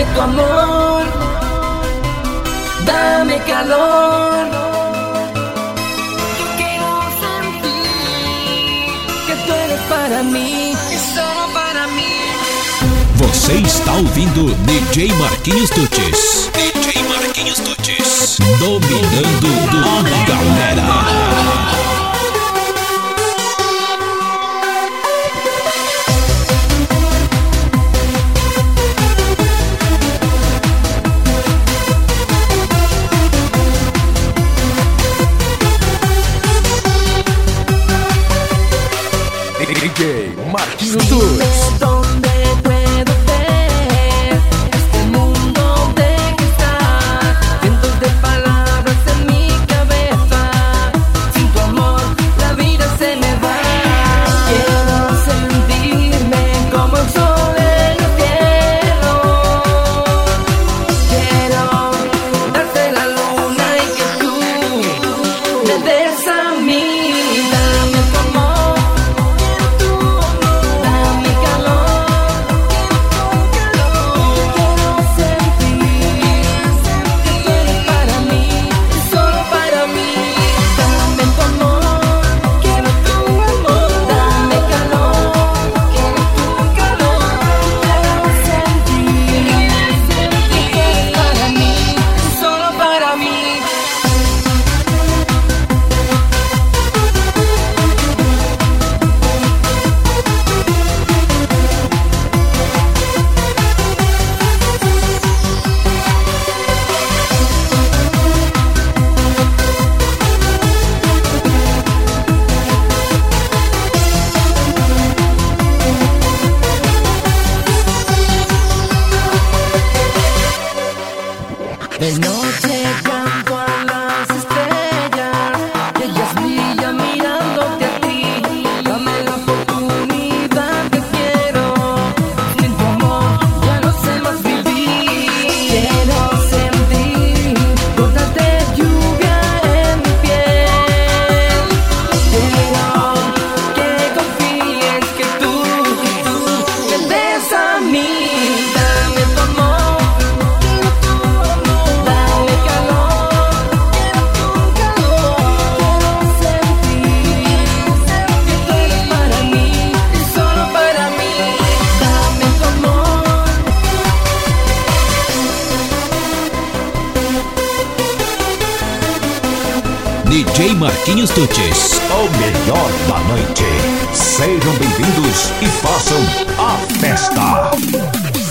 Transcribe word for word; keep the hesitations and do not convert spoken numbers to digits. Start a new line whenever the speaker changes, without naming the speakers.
tu amor, dame calor. Yo quiero sentir que tú eres para mí y solo para mí.
Você está ouvindo D J Marquinhos Tutis. D J Marquinhos Tutis. Dominando a galera.
D J Marquinhos Tutis.
De noche canto a las estrellas y ellas brillan mirándote a ti. Dame la oportunidad que quiero, sin tu amor ya no sé más vivir. Quiero sentir gotas de lluvia en mi piel. Quiero que confíes que tú, que tú te des a mí. Dame tu amor.
D J Marquinhos Tutis.
O melhor da noite. Sejam bem-vindos e façam a festa.